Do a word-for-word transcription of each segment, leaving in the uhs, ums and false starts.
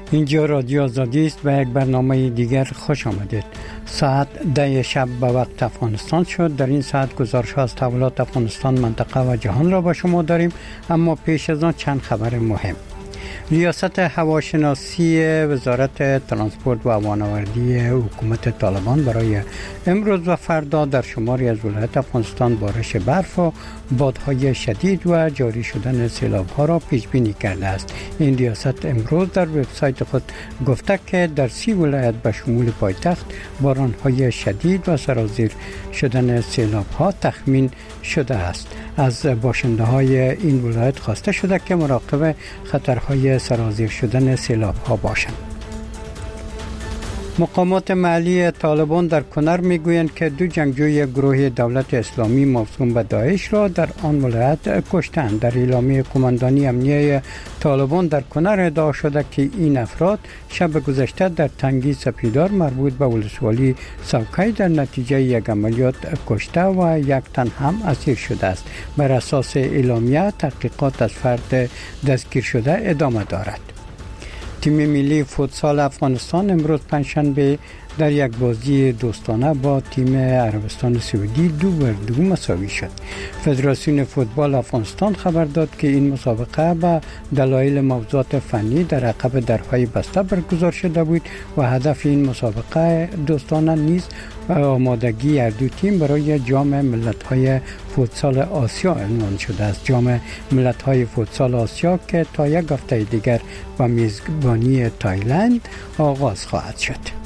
اینجا رادیو آزادی است و یک برنامه دیگر خوش آمدید. ساعت ده شب به وقت افغانستان شد. در این ساعت گزارش ها از تحولات افغانستان، منطقه و جهان را با شما داریم، اما پیش از آن چند خبر مهم. ریاست هواشناسی وزارت ترانسپورت و هوانوردی حکومت طالبان برای امروز و فردا در شماری از ولایات افغانستان بارش برف و بادهای شدید و جاری شدن سیلاب ها را پیش بینی کرده است. این ریاست امروز در وبسایت خود گفته که در سی ولایت به شمول پایتخت باران های شدید و سرازیر شدن سیلاب ها تخمین شده است. از باشنده های این ولایت خواسته شده که مراقب خطرهای سرازیر شدن سیلاب ها باشند. مقامات محلی طالبان در کنر میگویند که دو جنگجوی گروه دولت اسلامی موسوم به داعش را در آن ولایت کشتند. در اعلامیه قماندانی امنیه طالبان در کنر ادعا شده که این افراد شب گذشته در تنگی سپیدار مربوط به ولسوالی سوکای در نتیجه یک عملیات کشته و یک تن هم اسیر شده است. بر اساس اعلامیه تحقیقات از فرد دستگیر شده ادامه دارد. تیم ملی فوتسال افغانستان امروز پنجشنبه در یک بازی دوستانه با تیم عربستان سعودی دو بر دو مساوی شد. فدراسیون فوتبال افغانستان خبر داد که این مسابقه به دلایل موضوعات فنی در عقب درهای بسته برگزار شده بود و هدف این مسابقه دوستانه نیز آمادگی هر دو تیم برای جام ملت‌های فوتسال آسیا عنوان شده است. جام ملت‌های فوتسال آسیا که تا یک هفته دیگر با میزبانی تایلند آغاز خواهد شد.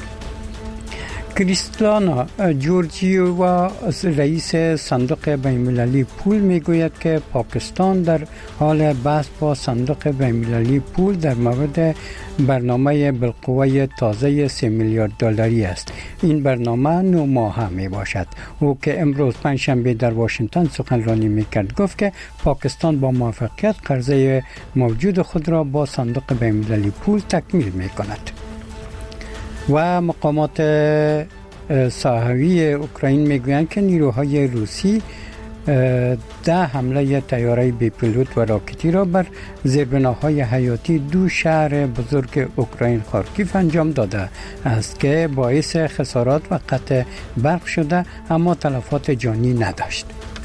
کریستانا جورجیوا رئیس صندوق بین‌المللی پول میگوید که پاکستان در حال بحث با صندوق بین‌المللی پول در مورد برنامه بالقوه تازه سه میلیارد دلاری است. این برنامه نه ماهه می باشد. او که امروز پنجشنبه در واشنگتن سخنرانی میکرد گفت که پاکستان با موفقیت قرضه موجود خود را با صندوق بین‌المللی پول تکمیل میکند. و مقامات ساحوی اوکراین میگویند که نیروهای روسی ده حمله طیاره بی پیلوت و راکتی را بر زیربناهای حیاتی دو شهر بزرگ اوکراین خارکیف انجام داده است که باعث خسارات و قطع برق شده اما تلفات جانی نداشت.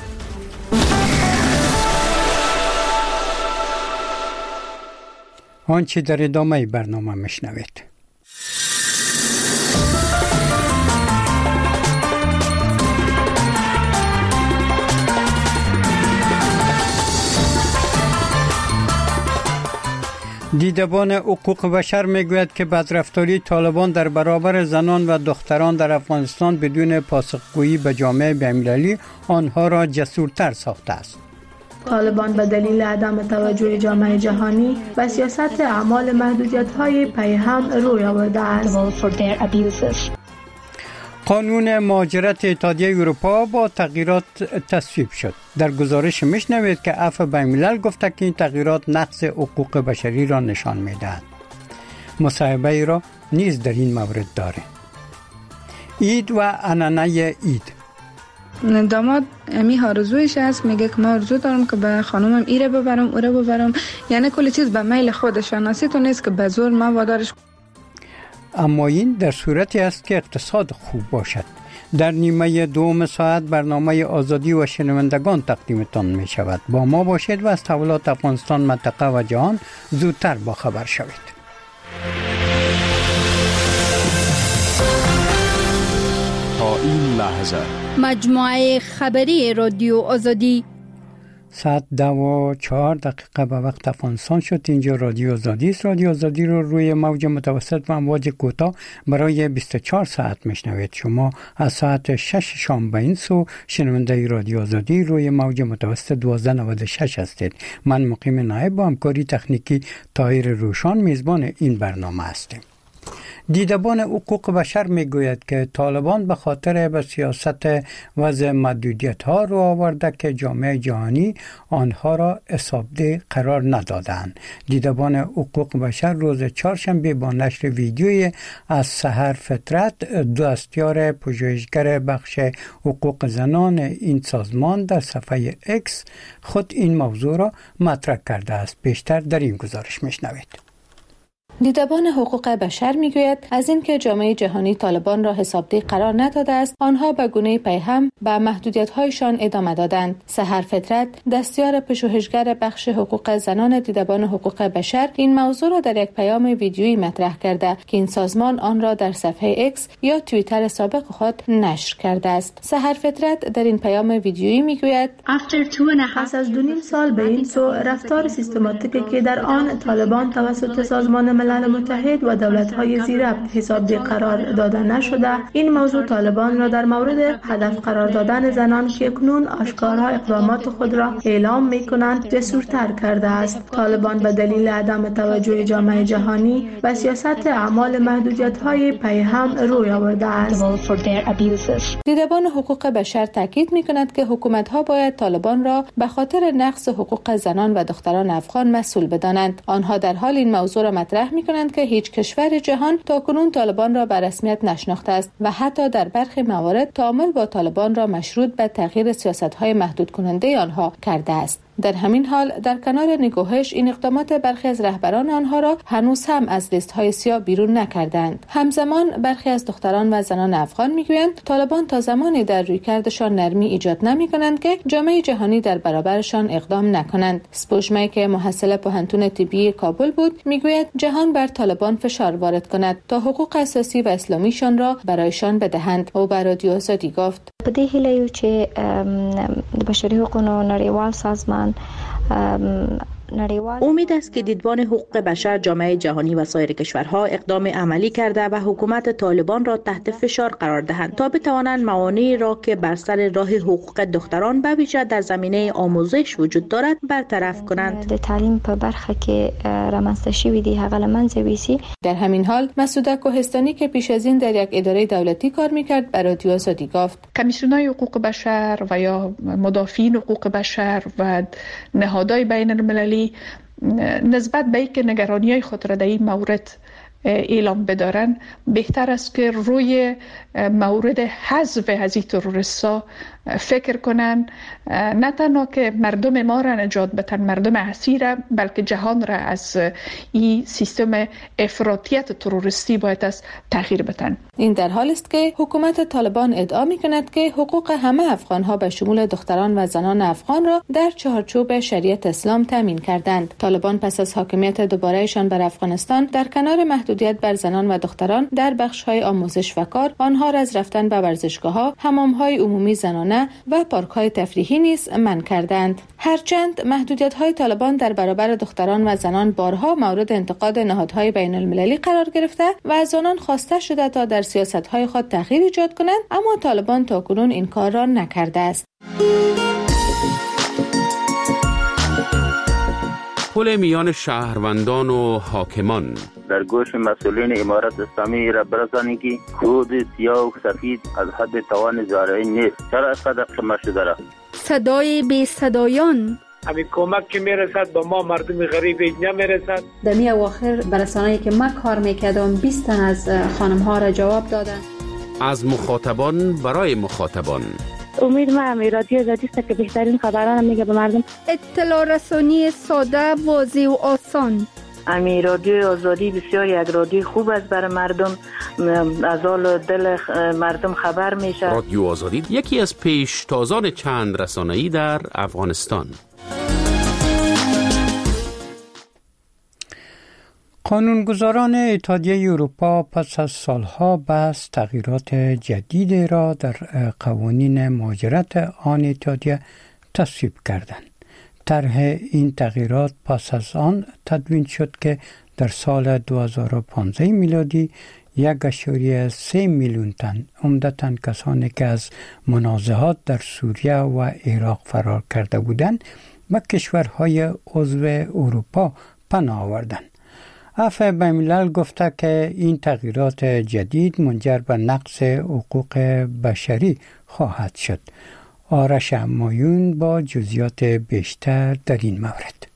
آنچه در ادامه برنامه میشنوید. دیدبان حقوق بشر میگوید که بدرفتاری طالبان در برابر زنان و دختران در افغانستان بدون پاسخگویی به جامعه بین‌المللی آنها را جسورتر ساخته است. طالبان به دلیل عدم توجه جامعه جهانی و سیاست اعمال محدودیت‌های پیهم روی آورده است. قانون مهاجرت اتحادیه اروپا با تغییرات تصویب شد. در گزارش میشنوید که عفو بین‌الملل گفته که این تغییرات نقض حقوق بشری را نشان میدهد. مصاحبه ای را نیز در این مورد داره. عید و عنعنه عید. داماد امی آرزویش است، میگه که من آرزو دارم که به خانومم ایره ببرم اوره ببرم، یعنی کل چیز به میل خودش، ناسی تو نیست که به زور من وادارش. اما این در صورتی است که اقتصاد خوب باشد. در نیمه دوم ساعت برنامه آزادی و شنوندگان تقدیمتان می شود. با ما باشید و از تحولات افغانستان، منطقه و جهان زودتر با خبر شوید. تا این لحظه مجموعه خبری رادیو آزادی ساعت دو و چهار دقیقه به وقت افغانستان شد. اینجا رادیو آزادی است. رادیو آزادی رو روی موج متوسط و امواج کوتاه برای بیست و چهار ساعت میشنوید. شما از ساعت شش شام به این سو شنونده رادیو آزادی روی موج متوسط دوازده نود و شش هستید. من مقیم نایب با همکاری تکنیکی طاهر روشان میزبان این برنامه هستیم. دیدبان حقوق بشر میگوید که طالبان به خاطر به سیاست وضع محدودیت ها رو آورده که جامعه جهانی آنها را حسابده قرار ندادند. دیدبان حقوق بشر روز چهارشنبه با نشر ویدیویی از سحر فطرت، دستیار پژوهشگر بخش حقوق زنان این سازمان، در صفحه اکس خود این موضوع را مطرح کرده است. بیشتر در این گزارش میشنوید. دیدبان حقوق بشر میگوید از اینکه جامعه جهانی طالبان را حسابدهی قرار نداده است، آنها به گونه پیهم به محدودیت‌هایشان ادامه دادند. سحر فطرت، دستیار پژوهشگر بخش حقوق زنان دیدبان حقوق بشر، این موضوع را در یک پیام ویدیویی مطرح کرده که این سازمان آن را در صفحه ایکس یا توییتر سابق خود نشر کرده است. سحر فطرت در این پیام ویدیویی میگوید پس از دو نیم سال به این سو رفتار سیستماتیکی که در آن طالبان توسط سازمان ملل متحد و دولت‌های زیرربط حسابدهی قرار داده نشده، این موضوع طالبان را در مورد هدف قرار دادن زنان که اکنون آشکارا اقدامات خود را اعلام می‌کنند جسورتر کرده است. طالبان به دلیل عدم توجه جامعه جهانی و سیاست اعمال محدودیت‌های پیهم روی آورده است. دیدبان حقوق بشر تاکید می‌کند که حکومت‌ها باید طالبان را به خاطر نقض حقوق زنان و دختران افغان مسئول بدانند. آنها در حال این موضوع را مطرح می‌کنند که هیچ کشور جهان تاکنون طالبان را به رسمیت نشناخته است و حتی در برخی موارد تعامل با طالبان را مشروط به تغییر سیاست‌های محدود کننده آنها کرده است. در همین حال در کنار نگوهش این اقدامات برخی از رهبران آنها را هنوز هم از لیست‌های سیاه بیرون نکردند. همزمان برخی از دختران و زنان افغان میگویند طالبان تا زمانی در رویکردشان نرمی ایجاد نمی‌کنند که جامعه جهانی در برابرشان اقدام نکنند. سپوشمه که محصل پوهنتون طبی کابل بود میگوید جهان بر طالبان فشار وارد کند تا حقوق اساسی و اسلامیشان را برایشان بدهند. او بر رادیو آزادی گفت: په دې هیله یو چې د بشري حقوقو نړیوال سازمان امید است که دیدبان حقوق بشر، جامعه جهانی و سایر کشورها اقدام عملی کرده و حکومت طالبان را تحت فشار قرار دهند تا بتوانند موانعی را که بر سر راه حقوق دختران به ویژه در زمینه آموزش وجود دارد برطرف کنند. د تعلیم په برخه کې رامنځته شوی دی هغه له منځه ویسي. در همین حال مسعوده کوهستانی که پیش از این در یک اداره دولتی کار میکرد به رادیو آزادی گفت: کمیسیون‌های حقوق بشر و یا مدافعین حقوق بشر و نهادهای بین المللی نسبت به اینکه نگرانی‌های خود را در این مورد اعلام بدارن، بهتر است که روی مورد حذف از این تروریست‌ها فکر کنن، نه تنها که مردم ما را نجات بدن، مردم اسیر، بلکه جهان را از این سیستم افراطیت تروریستی باید از تغییر بدن. این در حال است که حکومت طالبان ادعا می‌کند که حقوق همه افغان‌ها به شمول دختران و زنان افغان را در چارچوب شریعت اسلام تامین کردند. طالبان پس از حاکمیت دوباره‌شان بر افغانستان در کنار محدودیت بر زنان و دختران در بخش‌های آموزش و کار، آنها را از رفتن به ورزشگاه‌ها، حمام‌های عمومی زنانه و پارک‌های تفریحی نیز منع کردند. هرچند محدودیت‌های طالبان در برابر دختران و زنان بارها مورد انتقاد نهادهای بین‌المللی قرار گرفته و از آنان خواسته شده تا در سیاست‌های خود تغییر ایجاد کنند، اما طالبان تاکنون این کار را نکرده است. پل میان شهروندان و حاکمان در گوش مسئولین امارت اسلامی را برسانید که کود سیاه و سفید از حد توان زارعی نیست. چرا اینقدر قمه شده را؟ صدای بی صدایان، همین کمک که میرسد به ما مردم غریب نمیرسد. در می اواخر برسانه‌ای که ما کار میکردم بیست تن از خانم ها را جواب دادن. از مخاطبان برای مخاطبان. امید ما هم رادیو آزادی است که بهترین خبران میگه به مردم. اطلاع رسانی ساده، واضح و آسان. امی رادیو آزادی بسیار یک رادیو خوب است برای مردم، از حال دل مردم خبر میشه. رادیو آزادی یکی از پیشتازان چند رسانه‌ای در افغانستان. قانونگذاران اتحادیه اروپا پس از سالها بحث تغییرات جدیدی را در قوانین مهاجرت آن اتحادیه تصویب کردند. طرح این تغییرات پس از آن تدوین شد که در سال دو هزار و پانزده میلادی یک اشاریه سه میلیون تن، عمدتاً کسانی که از منازعات در سوریه و عراق فرار کرده بودند، به کشورهای عضو اروپا پناه آوردند. عفو بین‌الملل گفته که این تغییرات جدید منجر به نقض حقوق بشری خواهد شد. آرش مایون با جزئیات بیشتر در این مورد.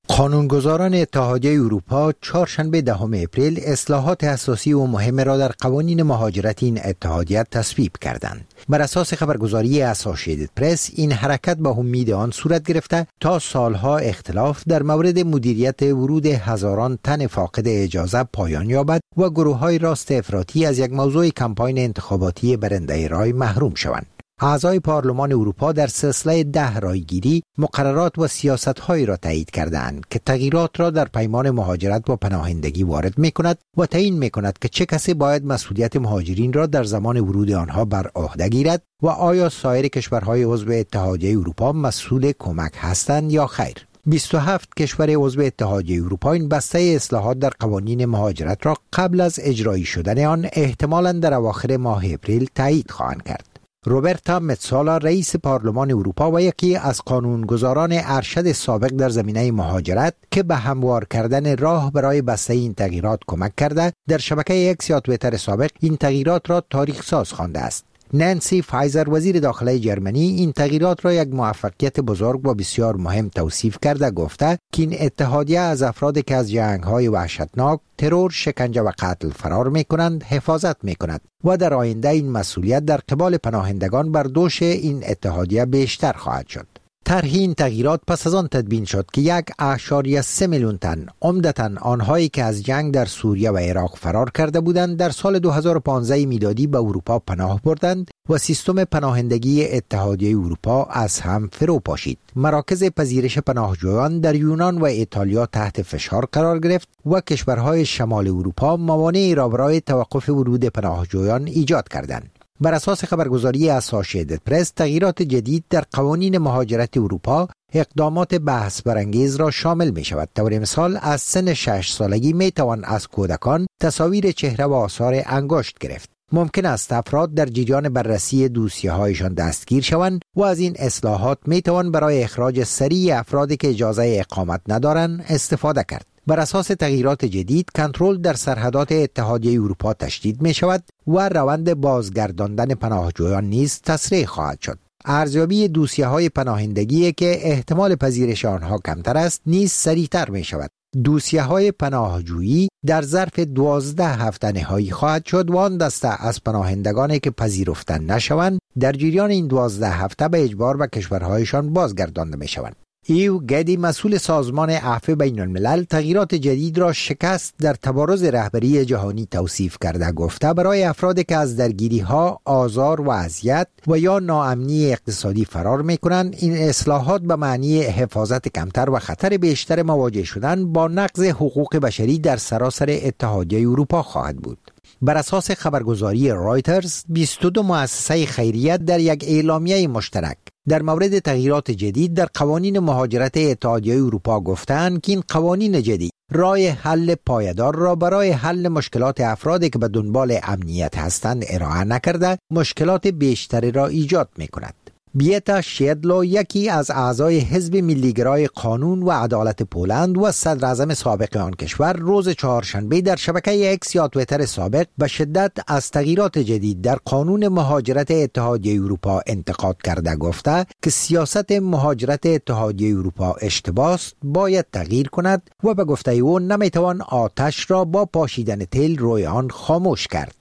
قانونگذاران اتحادیه اروپا چهارشنبه دهم اپریل اصلاحات اساسی و مهم را در قوانین مهاجرت این اتحادیه تصویب کردند. بر اساس خبرگزاری اسوسییتد پرس این حرکت با امید آن صورت گرفته تا سالها اختلاف در مورد مدیریت ورود هزاران تن فاقد اجازه پایان یابد و گروه‌های راست افراطی از یک موضوع کمپاین انتخاباتی برنده رای محروم شوند. اعضای پارلمان اروپا در سلسله ده رایگیری مقررات و سیاست‌هایی را تایید کردند که تغییرات را در پیمان مهاجرت و پناهندگی وارد می‌کند و تعیین می‌کند که چه کسی باید مسئولیت مهاجرین را در زمان ورود آنها بر عهده گیرد و آیا سایر کشورهای عضو اتحادیه اروپا مسئول کمک هستند یا خیر. بیست و هفت کشور عضو اتحادیه اروپا این بسته اصلاحات در قوانین مهاجرت را قبل از اجرایی شدن آن احتمالاً در اواخر ماه اپریل تایید خواهند کرد. روبرتا متسالا رئیس پارلمان اروپا و یکی از قانونگذاران ارشد سابق در زمینه مهاجرت که به هموار کردن راه برای بسته این تغییرات کمک کرده، در شبکه اکس یا توییتر سابق این تغییرات را تاریخ ساز خوانده است. نانسی فایزر وزیر داخلی جرمنی این تغییرات را یک موفقیت بزرگ و بسیار مهم توصیف کرده، گفته که این اتحادیه از افرادی که از جنگ‌های وحشتناک، ترور، شکنجه و قتل فرار می‌کنند حفاظت می‌کند و در آینده این مسئولیت در قبال پناهندگان بر دوش این اتحادیه بیشتر خواهد شد. طرح این تغییرات پس از آن تدوین شد که یک اشاریه سه میلیون تن، عمدتاً آنهایی که از جنگ در سوریه و عراق فرار کرده بودند، در سال دو هزار و پانزده میلادی به اروپا پناه بردند و سیستم پناهندگی اتحادیه اروپا از هم فرو پاشید. مراکز پذیرش پناهجویان در یونان و ایتالیا تحت فشار قرار گرفت و کشورهای شمال اروپا موانعی را برای توقف ورود پناهجویان ایجاد کردند. بر اساس خبرگزاری اسوسییتد پرس، تغییرات جدید در قوانین مهاجرت اروپا اقدامات بحث برانگیز را شامل می شود. طور مثال از سن شش سالگی می توان از کودکان تصاویر چهره و آثار انگشت گرفت. ممکن است افراد در جریان بررسی دوسیه هایشان دستگیر شوند و از این اصلاحات می توان برای اخراج سریع افرادی که اجازه اقامت ندارند استفاده کرد. بر اساس تغییرات جدید، کنترل در سرحدات اتحادیه اروپا تشدید می شود و روند بازگرداندن پناهجویان نیز تسریع خواهد شد. ارزیابی دوسیه های پناهندگی که احتمال پذیرش آنها کمتر است نیز سریعتر می شود. دوسیه های پناهجویی در ظرف دوازده هفته نهایی خواهد شد و آن دسته از پناهندگانی که پذیرفته نشوند در جریان این دوازده هفته به اجبار به کشورهایشان بازگردانده می شوند. ایو گدی مسئول سازمان عفو بین الملل تغییرات جدید را شکست در تبارز رهبری جهانی توصیف کرده، گفته برای افرادی که از درگیری ها، آزار و اذیت و یا ناامنی اقتصادی فرار میکنند، این اصلاحات به معنی حفاظت کمتر و خطر بیشتر مواجه شدن با نقض حقوق بشری در سراسر اتحادیه اروپا خواهد بود. بر اساس خبرگزاری رایترز، بیست و دو مؤسسه خیریت در یک اعلامیه مشترک در مورد تغییرات جدید در قوانین مهاجرت اتحادیه اروپا گفتند که این قوانین جدید راه حل پایدار را برای حل مشکلات افرادی که به دنبال امنیت هستند ارائه نکرده، مشکلات بیشتری را ایجاد می‌کند. بیتا شیدلو، یکی از اعضای حزب ملیگرای قانون و عدالت پولند و صدر اعظم سابق آن کشور، روز چهارشنبه در شبکه اکس یا توییتر سابق به شدت از تغییرات جدید در قانون مهاجرت اتحادیه اروپا انتقاد کرده، گفته که سیاست مهاجرت اتحادیه اروپا اشتباه است، باید تغییر کند و به گفته او نمیتوان آتش را با پاشیدن تیل روی آن خاموش کرد.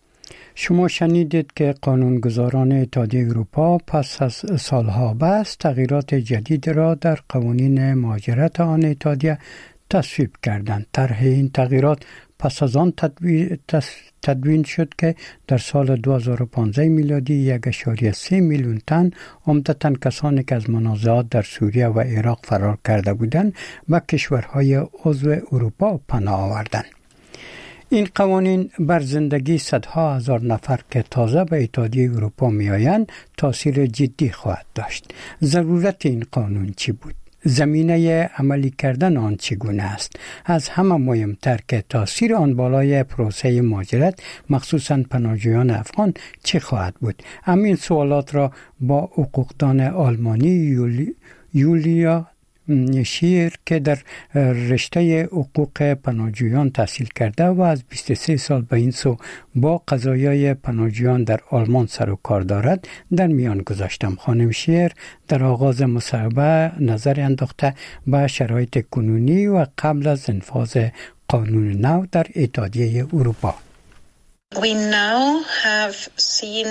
شما شنیدید که قانونگذاران اتحادیه اروپا پس از سالها بس تغییرات جدید را در قوانین مهاجرت آن اتحادیه تصویب کردند. طرح این تغییرات پس از آن تدوین شد که در سال دو هزار و پانزده میلادی یک اشاریه سه میلیون تن، عمدتاً کسانی که از منازعات در سوریه و عراق فرار کرده بودند، به کشورهای عضو اروپا پناه آوردند. این قوانین بر زندگی صدها هزار نفر که تازه به اتحادیه اروپا می آیند تاثیر جدی خواهد داشت. ضرورت این قانون چی بود؟ زمینه عملی کردن آن چگونه است؟ از همه مهمتر که تاثیر آن بالای پروسه مهاجرت مخصوصاً پناهجویان افغان چه خواهد بود؟ همین سوالات را با حقوقدان آلمانی یولی... یولیا شیر که در رشته حقوق پناهجویان تحصیل کرده و از بیست و سه سال به این سو با قضایای پناهجویان در آلمان سر و کار دارد در میان گذاشتم. خانم شیر در آغاز مصاحبه نظر انداخته به شرایط کنونی و قبل از انفاذ قانون نو در اتحادیه اروپا. We now have seen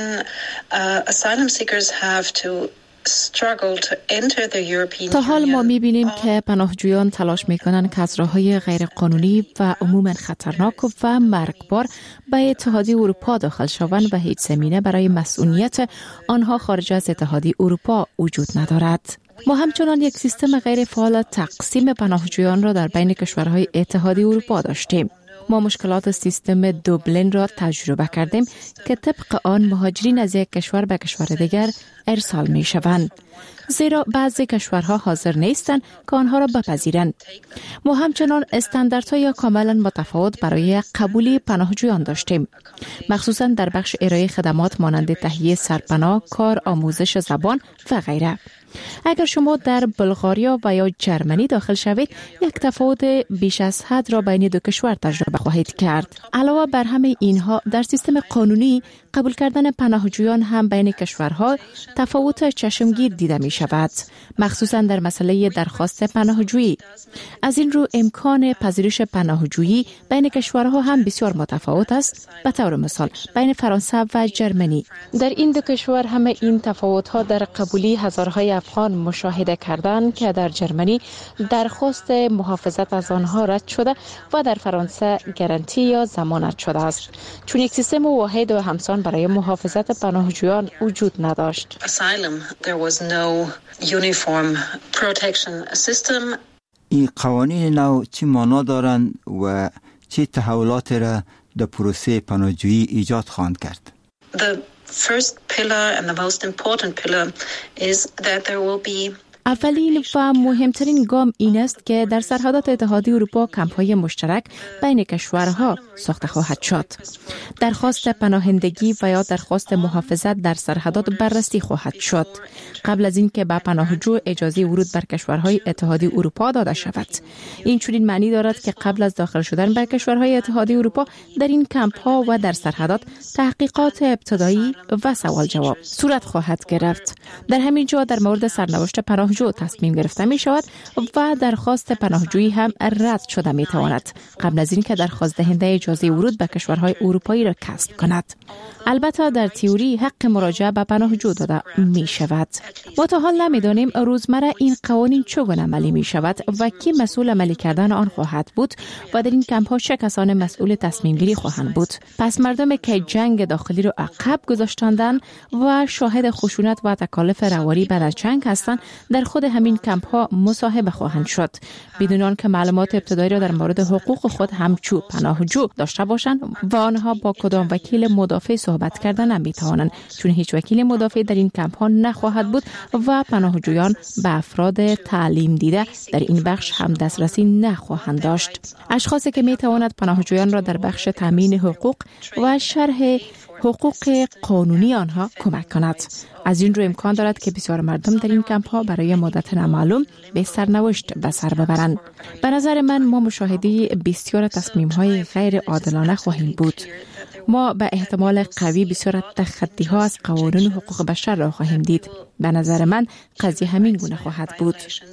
uh, asylum seekers have to struggle to enter the European تا حال ما می‌بینیم که پناهجویان تلاش می‌کنند که از راه‌های غیرقانونی و عموماً خطرناک و مرگبار به اتحادیه اروپا داخل شوند و هیچ زمینه برای مسئولیت آنها خارج از اتحادیه اروپا وجود ندارد. ما همچنان یک سیستم غیر فعال تقسیم پناهجویان را در بین کشورهای اتحادیه اروپا داشتیم. ما مشکلات سیستم دوبلین را تجربه کردیم که طبق آن مهاجرین از یک کشور به کشور دیگر ارسال می شوند. زیرا بعضی کشورها حاضر نیستند که آنها را بپذیرند. ما همچنان استانداردهای کاملا متفاوت برای قبولی پناهجویان داشتیم، مخصوصا در بخش ارائه خدمات مانند تهیه سرپناه، کار، آموزش زبان و غیره. اگر شما در بلغاریا و یا جرمنی داخل شوید، یک تفاوت بیش از حد را بین دو کشور تجربه خواهید کرد. علاوه بر همه اینها، در سیستم قانونی قبول کردن پناهجویان هم بین کشورها تفاوت چشمگیر دیده می شود، مخصوصا در مسئله درخواست پناهجویی. از این رو امکان پذیرش پناهجویی بین کشورها هم بسیار متفاوت است. به طور مثال بین فرانسه و جرمنی، در این دو کشور همه این تفاوت‌ها در قبولی هزارهای افغان مشاهده کردند که در جرمنی درخواست محافظت از آنها رد شده و در فرانسه گارانتی یا ضمانت شده است، چون یک سیستم واحد و همسان برای محافظت پناهجویان وجود نداشت. Asylum, there was no uniform protection system. این قوانین نو چی معنا دارند و چه تحولاتی را در پروسه پناهجویی ایجاد خواهند کرد؟ The first pillar and the most important pillar is that there will be اولین و مهمترین گام این است که در سرحدات اتحادیه اروپا کمپ‌های مشترک بین کشورها ساخته خواهد شد. درخواست پناهندگی و یا درخواست محافظت در سرحدات بررسی خواهد شد قبل از اینکه به پناهجو اجازه ورود بر کشورهای اتحادیه اروپا داده شود. این چنین معنی دارد که قبل از داخل شدن به کشورهای اتحادیه اروپا در این کمپ‌ها و در سرحدات تحقیقات ابتدایی و سوال جواب صورت خواهد گرفت. در همین جا در مورد سرنوشت پناهجو تصمیم گرفته می شود و درخواست پناهجویی هم رد شده می تواند قبل از اینکه درخواست دهنده اجازه ورود به کشورهای اروپایی را کسب کند. البته در تئوری حق مراجعه به پناهجو داده می شود. ما تا حال نمی دانیم روزمره این قوانین چگونه عملی می شود و کی مسئول عملی کردن آن خواهد بود و در این کمپ ها چه کسان مسئول تصمیم گیری خواهند بود. پس مردم که جنگ داخلی را عقب گذاشتندند و شاهد خشونت و تکالف روایی بعد از جنگ هستند، در خود همین کمپ ها مصاحبه خواهند شد بدون آنکه معلومات ابتدایی را در مورد حقوق خود همچو پناهجو داشته باشند و آنها با کدام وکیل مدافع صحبت کردن نمی توانند، چون هیچ وکیل مدافع در این کمپ ها نخواهد بود و پناهجویان به افراد تعلیم دیده در این بخش هم دسترسی نخواهند داشت. اشخاصی که می تواند پناهجویان را در بخش تامین حقوق و شرح حقوق قانونی آنها کمک کند. از این رو امکان دارد که بسیار مردم در این کمپ ها برای مدت نامعلوم به سرنوشت به سر ببرند. به نظر من ما مشاهده بسیار تصمیم های غیر عادلانه خواهیم بود. ما به احتمال قوی بسیار تخطی ها از قوانین حقوق بشر را خواهیم دید. به نظر من قضیه همین گونه خواهد بود.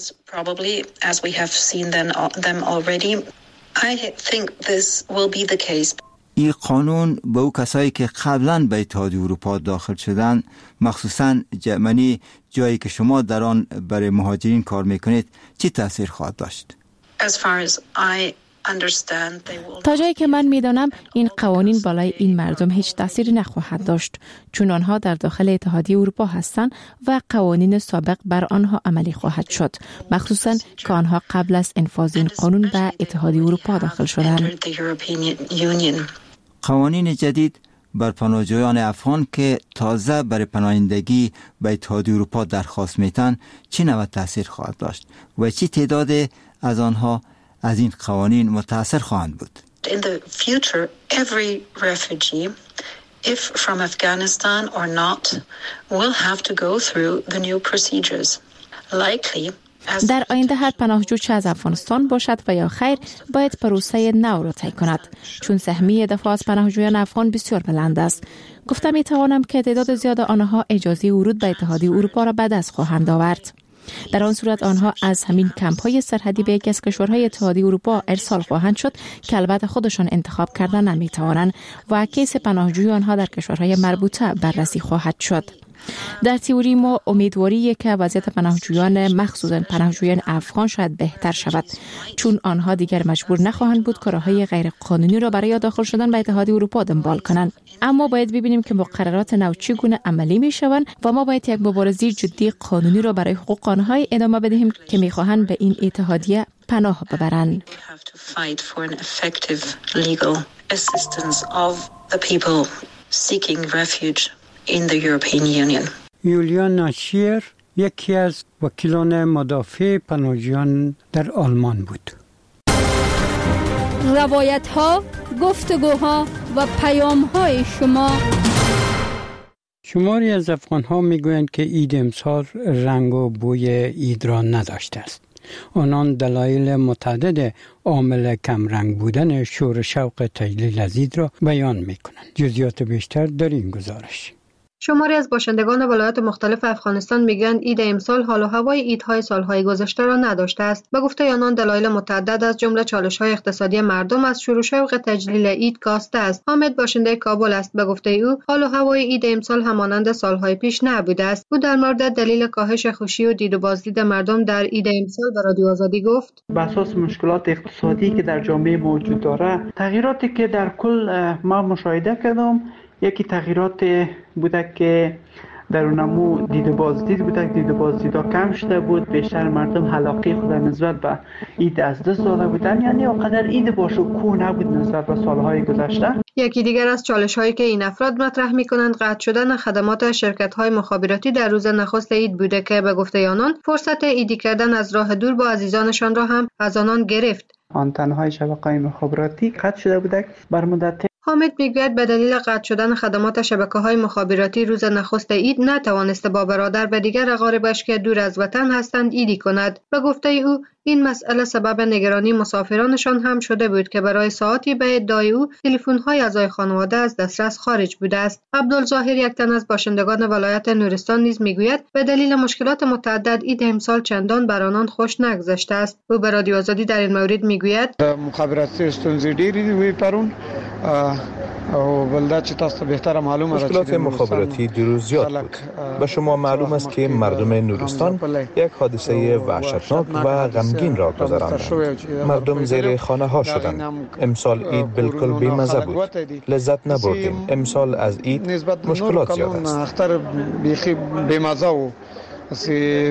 این قانون به او کسایی که قبلا به اتحادیه اروپا داخل شدن، مخصوصا جرمنی، جایی که شما در آن برای مهاجرین کار میکنید، چی تاثیر خواهد داشت؟ تا جایی که من میدانم این قوانین بالای این مردم هیچ تأثیری نخواهد داشت، چون آنها در داخل اتحادیه اروپا هستند و قوانین سابق بر آنها عملی خواهد شد، مخصوصا که آنها قبل از انفاذ این قانون به اتحادیه اروپا داخل شدند. قوانین جدید بر پناهجویان افغان که تازه برای پناهندگی به اتحادیه اروپا درخواست میتن چه نوع تاثیر خواهد داشت و چه تعداد از آنها از این قوانین متاثر خواهند بود؟ In the future, every refugee, if from Afghanistan or not, will have to go through the new procedures. Likely, در آینده هر پناهجو چه از افغانستان باشد و یا خیر باید پروسه نو را طی کند، چون سهمیه دفاع از پناهجویان افغان بسیار بلند است. گفتم می توانم که تعداد زیاد آنها اجازه ورود به اتحادیه اروپا را به دست خواهند آورد. در آن صورت آنها از همین کمپ‌های سرحدی به یکی از کشورهای اتحادیه اروپا ارسال خواهند شد که البته خودشان انتخاب کردن نمی توانند و کیس پناهجویی آنها در کشورهای مربوطه بررسی خواهد شد. در تئوری ما امیدواری که وضعیت پناهجویان مخصوصاً پناهجویان افغان شاید بهتر شود، چون آنها دیگر مجبور نخواهند بود که راههای غیر قانونی را برای داخل شدن به اتحادیه اروپا دنبال کنند. اما باید ببینیم که مقررات نو چگونه عملی می شوند و ما باید یک مبارزه جدی قانونی را برای حقوق آنها ادامه بدهیم که می خواهند به این اتحادیه پناه ببرند. In the European Union. یولیانا شیر یکی از وکیلان مدافع پناهجویان در آلمان بود. روایت ها، گفتگوها و پیام های شما. شماری از افغان ها می گویند که عید امسال رنگ و بوی عید را نداشته است. آنان دلایل متعدد عامل کم رنگ بودن شور شوق تجلیل از عید را بیان می کنند. جزئیات بیشتر در این گزارش. شماری از باشندگان ولایات مختلف افغانستان میگویند عید امسال حال و هوای عیدهای سالهای گذشته را نداشته است. به گفته آنان دلایل متعدد از جمله چالش‌های اقتصادی مردم از شروع شوق تجلیل عید کاسته است. حامد باشنده کابل است. به گفته او حال و هوای عید امسال همانند سالهای پیش نبوده است. او در مورد دلیل کاهش خوشی و دید و بازدید مردم در عید امسال به رادیو آزادی گفت: بر اساس مشکلات اقتصادی که در جامعه موجود داره، تغییراتی که در کل ما مشاهده کردم، یکی تغییرات بوده که در اونمو دید بازدید بوده، دید بازدیدا کم شده بود، بیشتر مردم علاقه خود نسبت به عید از دست داده بودن، یعنی اونقدر عید باشکوه نبود نسبت به سالهای گذشته. یکی دیگر از چالش‌هایی که این افراد مطرح می‌کنند قطع شدن خدمات شرکت‌های مخابراتی در روز نخست عید بوده که به گفته آنان فرصت عیدی کردن از راه دور با عزیزانشان را هم از آنان گرفت. آنتن‌های شبکه‌های مخابراتی قطع شده بوده بر مدت. حامد میگوید به دلیل قطع شدن خدمات شبکه‌های مخابراتی روز نخست عید نتوانسته با برادر و دیگر اقاربش که دور از وطن هستند عیدی کند. به گفته او این مسئله سبب نگرانی مسافرانشان هم شده بود که برای ساعتی به ادعای او تلفن‌های اعضای خانواده از دسترس خارج بوده است. عبدالظاهر یک تن از باشندگان ولایت نورستان نیز میگوید به دلیل مشکلات متعدد عید امسال چندان بر آنان خوش نگذشته است. او به رادیو آزادی در این مورد میگوید مخابراتی ستونزې ډېرې وي پرون او بلده چې تاسو بهتره معلومه مشکلات مخابراتی دیروز زیاد بود. به شما معلوم است که مردم نورستان یک حادثه وحشتناک و غمگین را گذراندند. مردم زیر خانه ها شدند. امسال عید بالکل بی‌مزه بود. لذت نبردیم. امسال از عید مشکلات زیاد است. اختر بیخی بی‌مزه و سی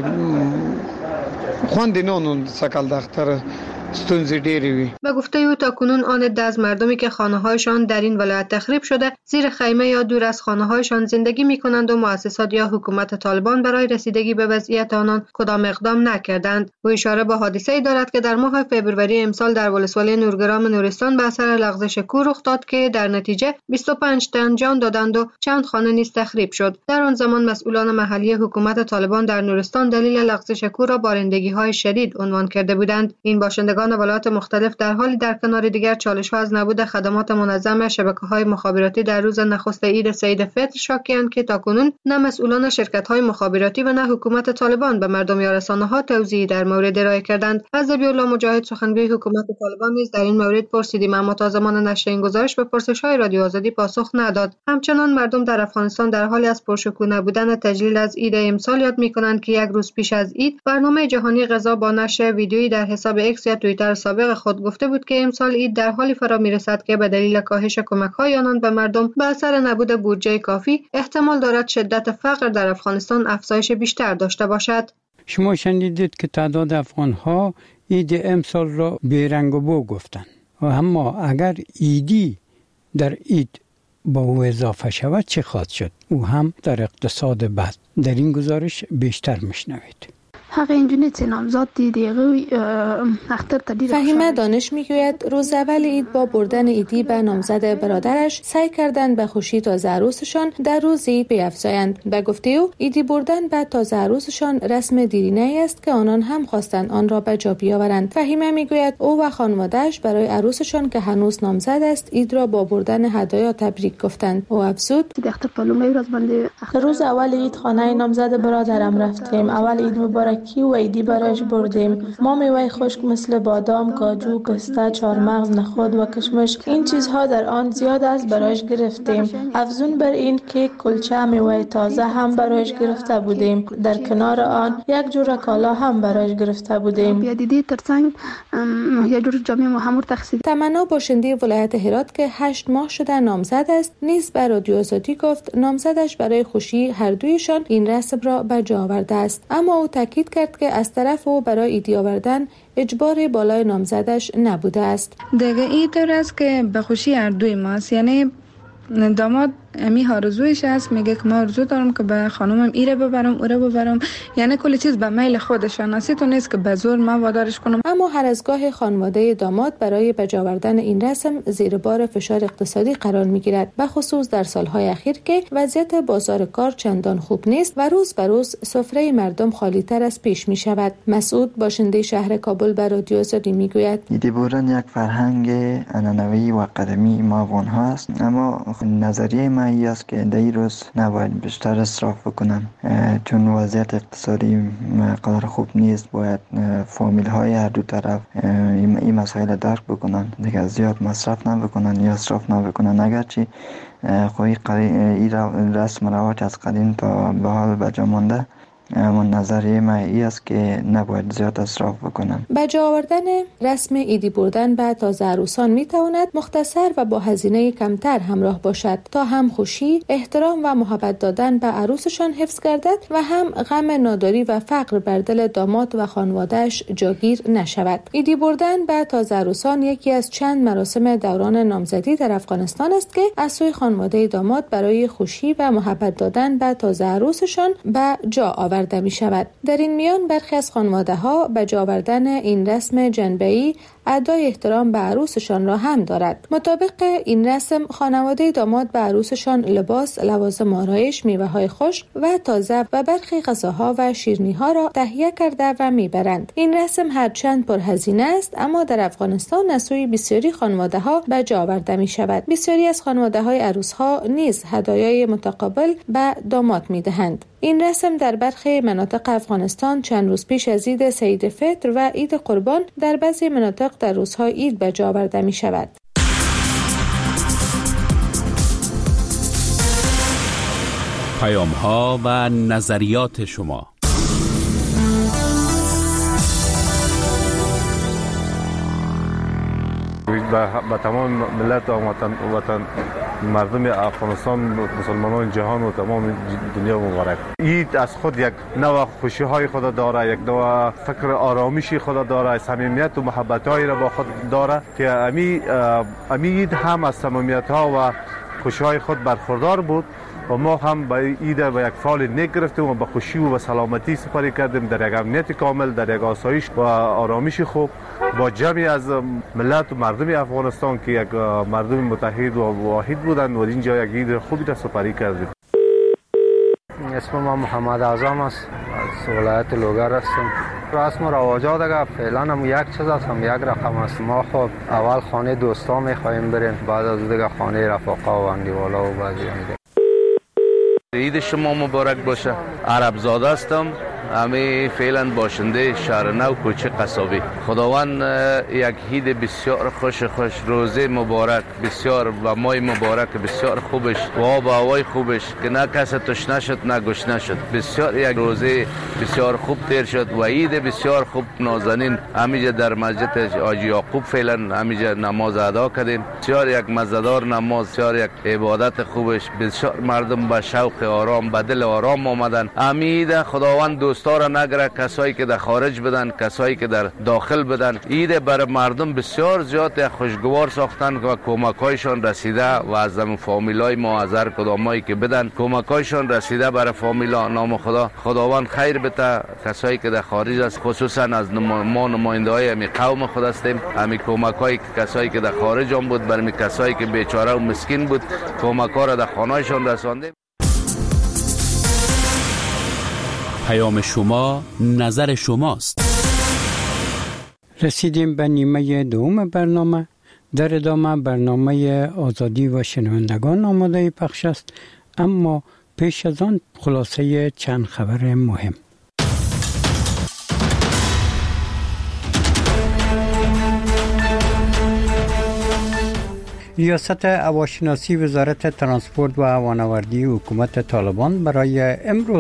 خوند نون سکل دختر ستونزی دیری وی. به گفته او تاکنون آن عده از مردمی که خانه‌هایشان در این ولایت تخریب شده زیر خیمه یا دور از خانه‌هایشان زندگی می‌کنند و مؤسسات یا حکومت طالبان برای رسیدگی به وضعیت آنان کدام اقدام نکردند. او اشاره به حادثه‌ای دارد که در ماه فوریه امسال در ولسوالی نورگرام نورستان به اثر لغزش کوه رخ داد که در نتیجه بیست و پنج تن جان دادند و چند خانه نیز تخریب شد. در آن زمان مسئولان محلی حکومت طالبان در نورستان دلیل لغزش کوه را بارندگی‌های شدید عنوان کرده بودند. این باشندگان ولایات مختلف در حالی در کنار دیگر چالش‌ها از نبود خدمات منظم شبکه‌های مخابراتی در روز نخست عید سعید فطر شاکی‌اند که تاکنون نه مسئولان شرکت‌های مخابراتی و نه حکومت طالبان به مردم یا رسانه‌ها توضیحی در مورد ارائه کردند. از ذبیح‌الله مجاهد سخنگوی حکومت طالبان نیز در این مورد پرسیدیم، اما تا زمان نشر این گزارش به پرسش‌های رادیو آزادی پاسخ نداد. همچنان مردم در افغانستان در حالی از پرشکوه نبودن تجلیل از عید امسال یاد می‌کنند که یک روز پیش از عید برنامه جهانی غذا با نشر ویدیویی در حساب ایکس یا توییتر سابق خود گفته بود که امسال عید در حالی فرا میرسد که به دلیل کاهش کمک‌های آنان به مردم به اثر نبود بودجه کافی احتمال دارد شدت فقر در افغانستان افزایش بیشتر داشته باشد. شما شنیدید که تعداد افغان‌ها عید امسال را بیرنگ و بو گفتند. و اما اگر عیدی در عید با او اضافه شود چه خواهد شد؟ او هم در اقتصاد بد. در این گزارش بیشتر میشنوید. حق اینجوری چه نامزاد دیگه اختر تدیر. فهیمه دانش میگوید روز اول عید با بردن عیدی به نامزد برادرش سعی کردند به خوشی تازه عروسشان در روز عید بیفزایند. به گفته او عیدی بردن به تازه عروسشان رسم دیرینه است که آنان هم خواستند آن را به جا بیاورند. فهیمه میگوید او و خانواده‌اش برای عروسشان که هنوز نامزد است عید را با بردن هدایا تبریک گفتند. او افزود روز اول عید خانه نامزد برادرم رفتیم. اول عید مبارکی و عیدی برایش بردیم. ما میوه خشک مثل بادام، کاجو، پسته، چهارمغز، نخود و کشمش این چیزها در آن زیاد است برایش گرفتیم. افزون بر این کیک، کلچه، میوه تازه هم برایش گرفته بودیم. در کنار آن یک جور کالا هم برایش گرفته بودیم. دیدی ترڅنګ یک جور جامې مو هم تقسیم. تمنا باشنده ولایت هرات که هشت ماه شده نامزد است نیز به رادیو آزادی گفت نامزدش برای خوشی هر دویشان این رسم را به جا آورده است، اما او تاکید کرد که از طرف او برای عیدی آوردن اجبار بالای نامزدش نبوده است. دیگه این طور است که به خوشی هر دوی ماست، یعنی داماد امی آرزویش است، میگه که ما آرزو دارم که به خانومم ایره ببرم اوره ببرم، یعنی کل چیز به میل خودشان است، تو نیست که به زور ما وادارش کنم. اما هر از گاه خانواده داماد برای بجا آوردن این رسم زیر بار فشار اقتصادی قرار میگیرد، به خصوص در سالهای اخیر که وضعیت بازار کار چندان خوب نیست و روز به روز سفره مردم خالی تر از پیش می شود. مسعود باشنده شهر کابل به رادیو آزادی میگوید عیدی بردن یک فرهنگ عنعنوی و قدیمی ما افغان ها است، اما نظریه من این است که در این روز نباید بیشتر اصراف بکنن، چون وضعیت اقتصادی قدر خوب نیست. باید فامیل های هر دو طرف این مسائل درک بکنن، دیگه زیاد مصرف نبکنن یا اصراف نبکنن. اگرچه خوی این رسم رواج از قدیم تا به حال بجا مانده، اما نظریه من این است که نباید زیاد اصراف بکنن. به جا آوردن رسم عیدی بردن به تازه عروسان می تواند مختصر و با هزینه کمتر همراه باشد تا هم خوشی، احترام و محبت دادن به عروسشان حفظ گردد و هم غم ناداری و فقر بر دل داماد و خانواده‌اش جاگیر نشود. عیدی بردن به تازه عروسان یکی از چند مراسم دوران نامزدی در افغانستان است که از سوی خانواده داماد برای خوشی و محبت دادن به تازه عروسشان به جا آورد می شود. در این میان برخی از خانواده ها به جا آوردن این رسم جنبه‌ای ادای احترام به عروسشان را هم دارد. مطابق این رسم خانواده داماد به عروسشان لباس، لوازم آرایش، میوه های خشک و تازه و برخی غذاها و شیرینی ها را تهیه کرده و میبرند. این رسم هرچند پرهزینه است، اما در افغانستان از سوی بسیاری خانواده ها به جا آورده می شود. بسیاری از خانواده های عروس ها نیز هدایای متقابل به داماد می دهند. این رسم در برخی مناطق افغانستان چند روز پیش از عید سعید فطر و عید قربان در بعضی مناطق در روزهای عید به جا آورده می شود. پیام ها و نظریات شما. به تمام ملت و وطن, وطن مردم افغانستان، مسلمانان جهان و تمام دنیا مبارک. عید از خود یک نوع خوشی های خود داره، یک نوع فکر آرامشی خود داره، صمیمیت و محبت هایی را با خود داره که امی امی عید هم از صمیمیت ها و خوشی های خود برخوردار بود و ما هم به عید به یک فال نیک گرفتیم و به خوشی و به سلامتی سپری کردیم، در یک امنیت کامل، در یک آسایش و آرامش خوب با جمعی از ملت و مردم افغانستان که یک مردم متحد و واحد بودند و اینجا یک عید خوبی را سپری کردیم. اسم ما محمد اعظم است، از ولایت لوگر هستم. رسم و رواجات دیگه فعلا هم یک چیز است، هم یک رقم است. ما خب اول خانه دوستا میخوایم بریم، بعد از دیگه خانه رفقا و اندیوالا و بعضی هم. عید شما مبارک باشه. عرب زاده هستم، همه فعلا باشنده شهر نو کوچه قصابی. خداوند یک عید بسیار خوش خوش، روزه مبارک بسیار و ماه مبارک بسیار خوبش و آب و هوای خوبش که نه کس تشنه شد نه گشنه شد. بسیار یک روزه بسیار خوب تیر شد و عید بسیار خوب. نازنین همیشه در مسجد حاجی یعقوب فعلا همیشه نماز ادا کردیم. بسیار یک مزه‌دار نماز، بسیار یک عبادت خوبش. بسیار مردم با شوق آرام به دل آرام آمدن. امید خداوند پستا را نگره، کسایی که در خارج بدن، کسایی که در داخل بدن. ایده برای مردم بسیار زیاد خوشگوار ساختن و کمکایشان رسیده و از هم فامیلای ما از هر کدامایی که بدن کمکایشان رسیده برای فامیلا. نام خدا خداوند خیر بده. کسایی که در خارج است، خصوصا از ما نماینده های امی قوم خود هستیم، امی کمکای کسایی که در خارج هم بود برای کسایی که بیچاره و مسکین بود کمک‌ها را در خانه‌شان رساندیم. پیام شما، نظر شماست. رسیدیم به نیمه دوم برنامه. در ادامه برنامه آزادی و شنوندگان آماده پخش است، اما پیش از آن خلاصه چند خبر مهم. ریاست هواشناسی وزارت ترانسپورت و هوانوردی حکومت طالبان برای امروز